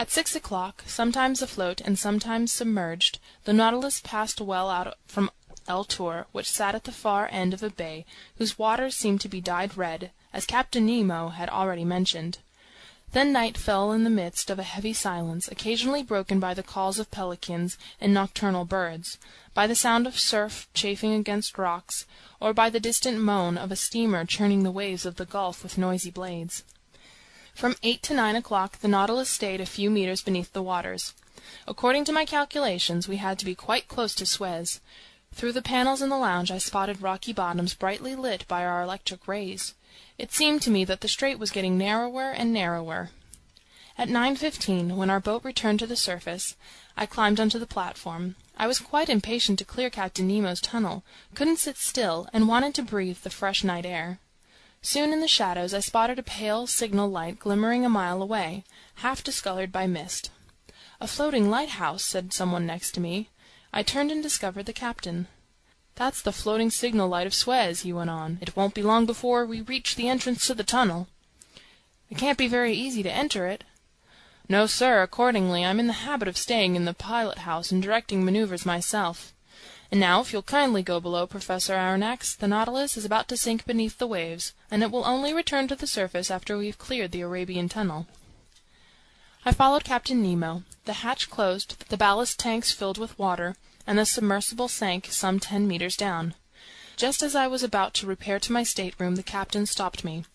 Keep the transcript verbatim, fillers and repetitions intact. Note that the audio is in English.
At six o'clock, sometimes afloat and sometimes submerged, the Nautilus passed well out from El Tour, which sat at the far end of a bay whose waters seemed to be dyed red, as Captain Nemo had already mentioned. Then night fell in the midst of a heavy silence, occasionally broken by the calls of pelicans and nocturnal birds, by the sound of surf chafing against rocks, or by the distant moan of a steamer churning the waves of the gulf with noisy blades. From eight to nine o'clock the Nautilus stayed a few meters beneath the waters. According to my calculations, we had to be quite close to Suez. Through the panels in the lounge I spotted rocky bottoms brightly lit by our electric rays. It seemed to me that the strait was getting narrower and narrower. At nine fifteen, when our boat returned to the surface, I climbed onto the platform. I was quite impatient to clear Captain Nemo's tunnel, couldn't sit still, and wanted to breathe the fresh night air. Soon in the shadows I spotted a pale signal light glimmering a mile away, half discolored by mist. "A floating lighthouse," said someone next to me. I turned and discovered the captain. "That's the floating signal light of Suez," he went on. "It won't be long before we reach the entrance to the tunnel." "It can't be very easy to enter it." "No, sir. Accordingly, I'm in the habit of staying in the pilot-house and directing maneuvers myself. And now, if you'll kindly go below, Professor Aronnax, the Nautilus is about to sink beneath the waves, and it will only return to the surface after we have cleared the Arabian Tunnel." I followed Captain Nemo. The hatch closed, the ballast tanks filled with water, and the submersible sank some ten meters down. Just as I was about to repair to my stateroom, the captain stopped me.